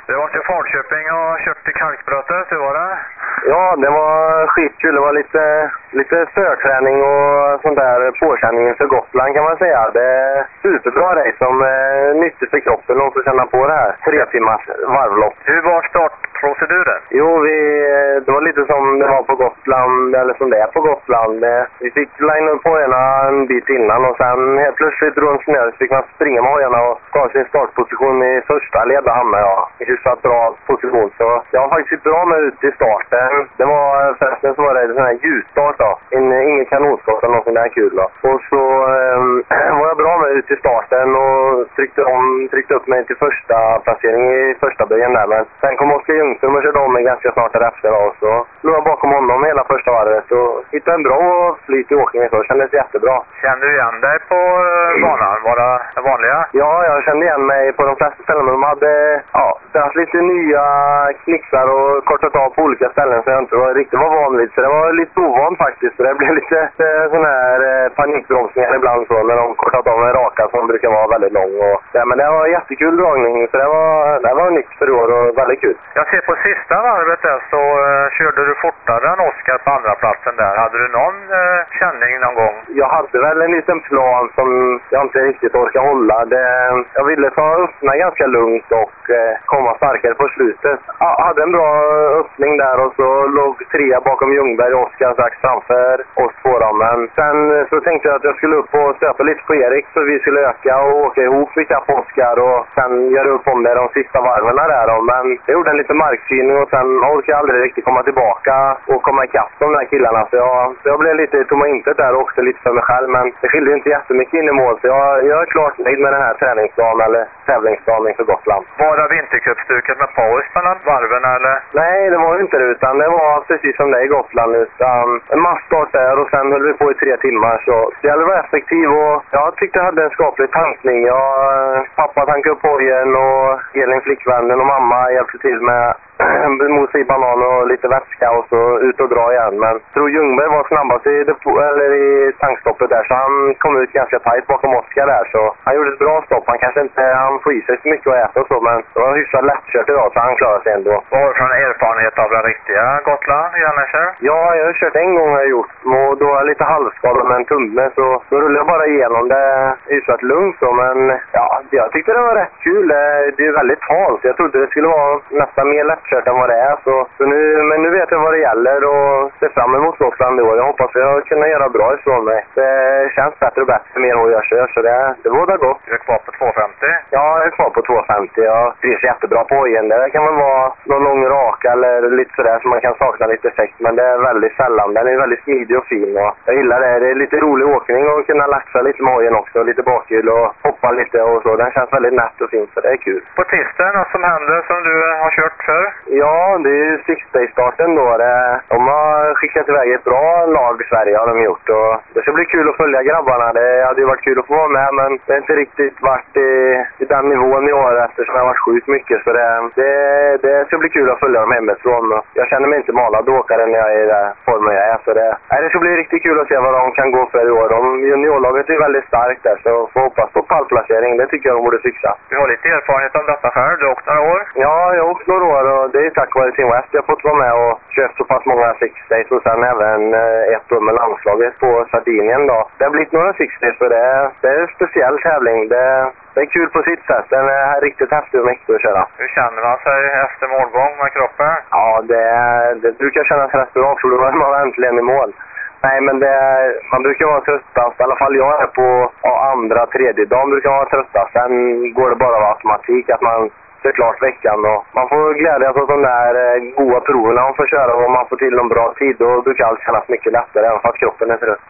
Du har varit i Falköping och köpt till kalkbrötet, hur var det? Ja, det var skitkul. Det var lite förträning och sånt där påkänning inför Gotland kan man säga. Det är superbra race som nyttigt för kroppen och få känna på det här 3 timmars varvlopp. Hur var startproceduren? Jo, det var lite som det var på Gotland, eller som det är på Gotland. Vi fick line upp hojarna en bit innan och sen helt plötsligt drog en snö så fick man springa med hojarna och ta sin startposition i första led. Där hamnade jag i hyfsat bra position. Så jag var faktiskt bra med ut i starten. Det var förresten så var det en sån här ljusstart då. Ingen kanonskott eller något sånt där kul då. Och så var jag bra med ut i starten och tryckte upp mig till första placering i första böjen där. Men sen kom Oskar Ljungström och körde om mig ganska snart därefter då. Så låg jag bakom honom hela första varvet och hittade en bra flyt i åkningen så. Kändes jättebra. Kände du igen dig på banan? Var det vanliga? Ja, jag kände igen mig på de flesta ställen. Men de hade haft lite nya knixar och kortat av på olika ställen så jag inte riktigt var van vid. Så det var lite ovan faktiskt. Så det blev lite sån här panikbromsningar ibland så när de kortat av en raka som brukar vara väldigt lång. Men det var jättekul dragning så det var nytt för år och väldigt kul. Jag ser på sista varvet där så körde du fortare än Oskar på andra platsen där. Hade du någon känning någon gång? Jag hade väl en liten plan som jag inte riktigt orkar hålla. Jag ville öppna ganska lugnt och komma starkare på slutet. Jag hade en bra öppning där och så låg 3 bakom Ljungberg och Oskar strax framför oss två då. Men sen så tänkte jag att jag skulle upp och stöpa lite på Erik så vi skulle öka och åka ihop lite på Oskar och sen göra upp om det de sista varven där då. Men jag gjorde en liten marksyning och sen orkade jag aldrig riktigt komma tillbaka och komma ikapp de där killarna. Så jag blev lite tomma intet där och åkte lite för mig själv. Men det skilde inte jättemycket in i mål så jag är klart nöjd med den här träningsdagen eller tävlingsdagen inför Gotland. Var det vintercupstuket med paus mellan varven eller? Nej, det var inte det utan det var precis som det är i Gotland utan en massstart där och sen höll vi på i 3 timmar så det gäller att vara effektiv och jag tyckte jag hade en skaplig tankning. Pappa tankade upp hojen och Elin flickvännen och mamma hjälpte till med mos i banan och lite vätska och så ut och dra igen. Men jag tror Ljungberg var snabbast i tankstoppet där så han kom ut ganska tajt bakom Oskar där så han gjorde ett bra stopp. Han får i sig så mycket att äta och så men det var hyfsat lättkört idag så han klarade sig ändå. Vad har du från erfarenhet av den riktiga Gotland Järnäscher? Ja, jag har kört en gång har jag gjort och då är jag lite halvskadad med en tumme så då rullade jag bara igenom det hyfsat lugnt så men ja, jag tyckte det var rätt kul. Det är väldigt halt. Jag trodde det skulle vara nästan mer lättkört än vad det är men nu vet jag vad det gäller och ser fram emot Gotland då. Jag hoppas att jag kan göra bra ifrån mig. Det känns bättre och bättre mer hur jag kör så det vårdar gott. Du är kvar på 250? Ja, jag är kvar på 250. Jag trivs jättebra på igen. Det kan väl vara någon lång rak eller lite sådär som man kan sakna lite effekt men det är väldigt sällan. Den är väldigt smidig och fin och jag gillar det. Det är lite rolig åkning och kunna laxa lite med hojen också. Lite bakhjul och hoppa lite och så. Den känns väldigt nätt och fin så det är kul. På tisdagen, vad som händer som du har kört för? Ja, det är ju Six Day-starten då. De har skickat iväg ett bra lag i Sverige har de gjort. Och det ska bli kul att följa grabbarna. Det hade ju varit kul att få vara med men det har inte riktigt varit i den nivån i år eftersom jag har varit sjukt mycket. Så det ska bli kul att följa dem hemifrån. Jag känner mig inte malad åkare när jag är i den formen jag är. Så det ska bli riktigt kul att se vad de kan gå för i år. Juniorlaget är väldigt starkt där så får hoppas på pallplacering. Det tycker jag de borde fixa. Du har lite erfarenhet om detta själv. Du har åkt några år? Ja, jag har åkt några år och det är tack vare Team West. Jag har fått vara med och kört så pass många Six Days och sen även ett år med landslaget på Sardinien då. Det har blivit några Six Days för det är en speciell tävling. Det är kul på sitt sätt. Den är riktigt häftig och mäktig att köra. Hur känner man sig efter målgång med kroppen? Ja, det brukar kännas rätt bra för då är man äntligen i mål. Nej, men man brukar vara tröttast. I alla fall jag är på andra, tredje dagen brukar vara tröttast. Sen går det bara av automatik att man ser klart veckan. Och man får glädjas åt de där goda proverna man får köra och man får till en bra tid. Då brukar allt kännas mycket lättare även för att kroppen är trött.